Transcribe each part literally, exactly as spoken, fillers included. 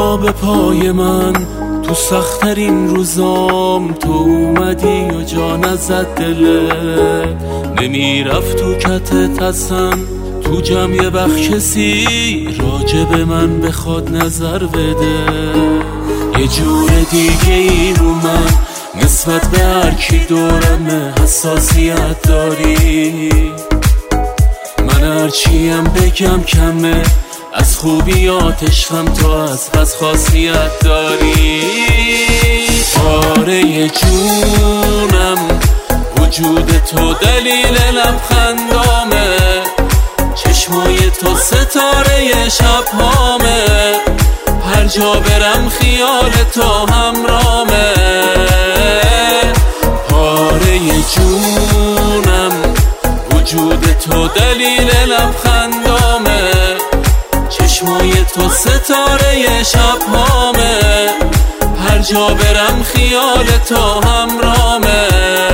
به پای من تو سخت‌ترین روزام، تو اومدی و جا نزد دلت، نمیرفت تو کتت اصلا تو جمع یه وقت کسی راجب من بخواد نظر بده. یه جور دیگه ای رو من نسبت به هر کی دورمه حساسیت داری، من هرچیم بگم کمه، از خوبیات عشقم تو از بس خاصیت داری. آره جونم وجود تو دلیل لبخندامه، چشمای تو ستاره شبهامه، هر جا برم خیال تو همرامه. آره جونم وجود تو دلیل لبخندامه، چشمای تو ستاره شبهامه، هر جا برم خیال تو همرامه.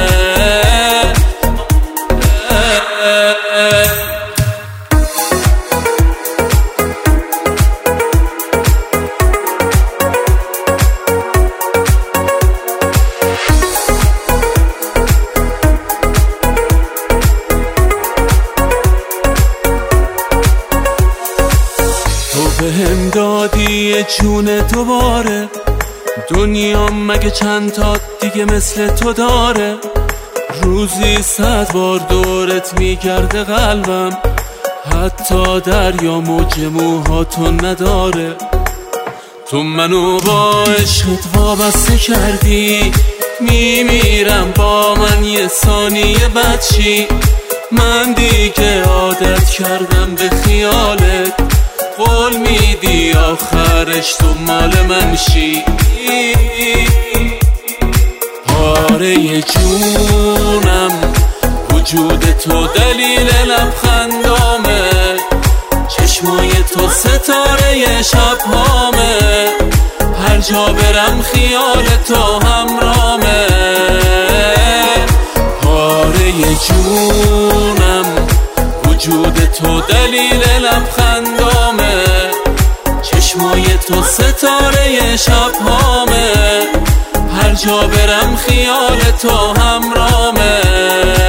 بهم دادی جون دوباره، دنیا مگه چند تا دیگه مثل تو داره، روزی صد بار دورت میگرده قلبم، حتی دریا موج موهاتو نداره. تو منو با عشقت وابسته کردی، میمیرم با من یه ثانیه بچی، من دیگه عادت کردم به خیالت، قول میدی آخرش تو مال من شی. آره جونم وجود تو دلیل لبخندامه، چشمای تو ستاره شبهامه، هر جا برم خیال تو همرامه. آره جونم وجود تو دلیل لبخندامه، چشمای تو ستاره شبهامه، هر جا برم خیال تو همرامه.